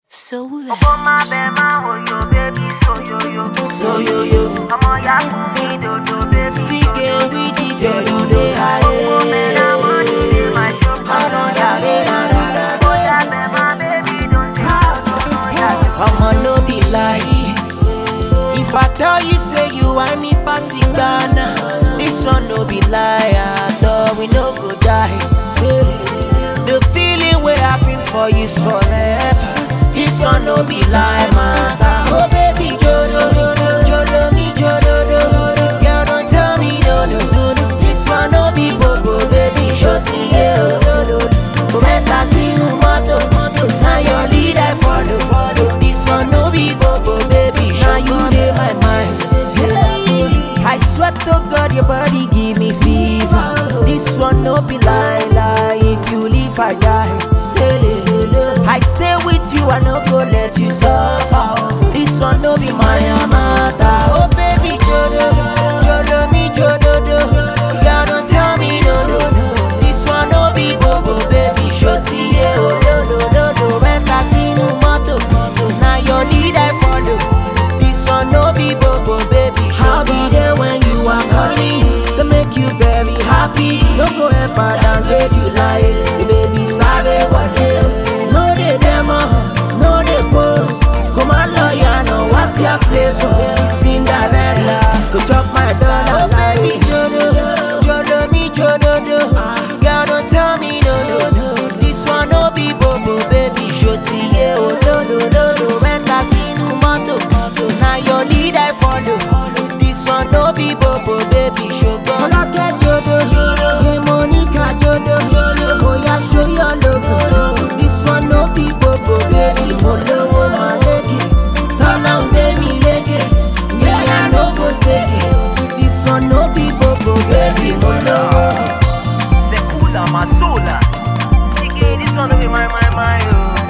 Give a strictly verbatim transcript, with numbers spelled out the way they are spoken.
So Ogo ma be ma oh yo baby so yo yo So yo yo, Omo ya me do do baby see girl we the girl do the Ogo me na high. money dey my shop I don't have it, I don't have Ogo ya be ma baby don't say Ogo ya I'ma no be lie. If I tell you say you want me pass it Ghana, this one no be lie. I thought we no go die. The feeling we I feel for you's forever. This one no be lie, man. Oh baby, jodo, jodo, jodo, me jodo, jodo. Girl, don't tell me no, no, no, no. This one no be bobo, baby, shorty, yeah, no, no. Better see you, moto, moto. Now your lead I follow, follow. This one no be bobo, baby, now you dey my mind. I swear to God, your body give me fever. This one no be lie, lie. If you leave, I die. I stay with you, I no go let you suffer. This one no be my amata. Oh baby, jodo, jodo me, jodo, do. Girl, don't tell me no, no, no. This one no be bobo, baby, shorty, yeah, oh, no, no, no, no. Better see no moto, now your lead I follow. This one no be bobo, baby, I'll be there when you are calling to make you very happy. No go ever downgrade you like the baby sabe what they. No they demo, no they post. Come on lawyer, no what's your flavor? Cinderella, go chop my dollar. Oh baby, jodo, jodo me, jodo do. Girl don't tell me no, no, no. This one no be bobo, baby, shorty, yeah, oh no, no, no, no. When I see no moto, now your lead I follow. This one no be bobo, baby, sugar. Folake jodo, hey Monica jodo, oh yeah, show your logo. This one no be bobo, baby, molo maleke. Turn on baby leke, me I no go seke. This one no be bobo, baby, molo. Sekula Masula Sige this one no be my my my oh